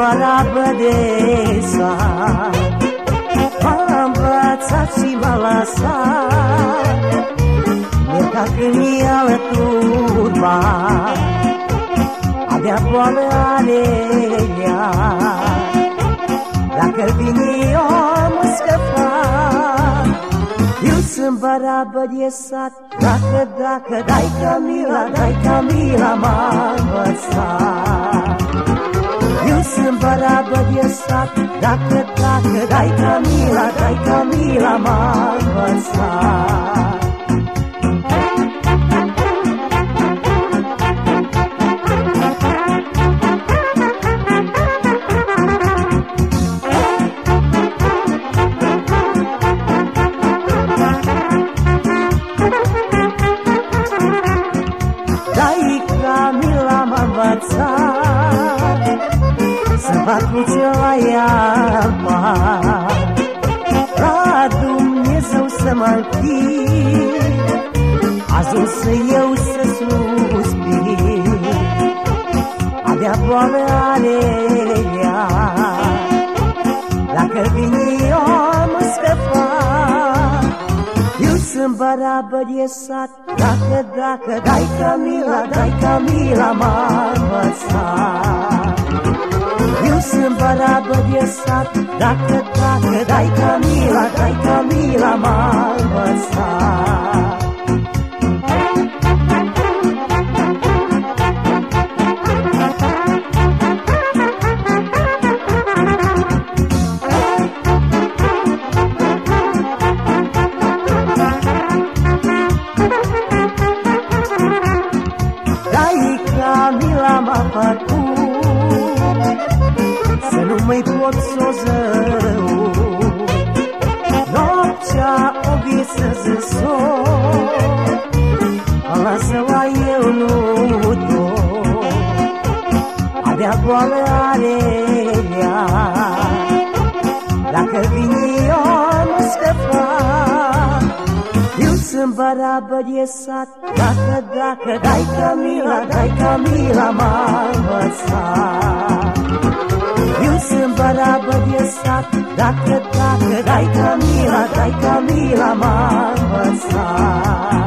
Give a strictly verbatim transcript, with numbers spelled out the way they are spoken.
barabă de sat, m-a învățat și m-a lăsat. E ca când el turba, abia boală are ea. Dacă vine eu mă scăpa, eu sunt barabă de sat. Dacă, dacă, dai Camila, dai Camila m-a învățat. Eu sunt barabă de sat. Dacă, dacă, dai Camila, dai Camila m-a învățat. Camila m-a învățat să fac cruce la iapa, la Dumnezeu să mă închid, ajuns eu să suspir. Abia boală are ea, dacă vine eu mă scăpa. Eu sunt barabă de sat. Dacă, dacă, dai Camila, dai Camila m-a învățat. Eu sunt barabă de sat. Dacă, dacă, dai Camila, dai Camila m-a învățat. Camila m-a făcut să nu mai pot s-o zău. Noaptea o visez-o, mă lasă la eu nu tot. Abia boală are ea, dacă vine eu mă scăpa. Eu sunt barabă de sat. Dacă, dacă, dai Camila, dai Camila m-a învățat. Eu sunt barabă de sat. Dacă, dacă, dai Camila, dai Camila m-a învățat.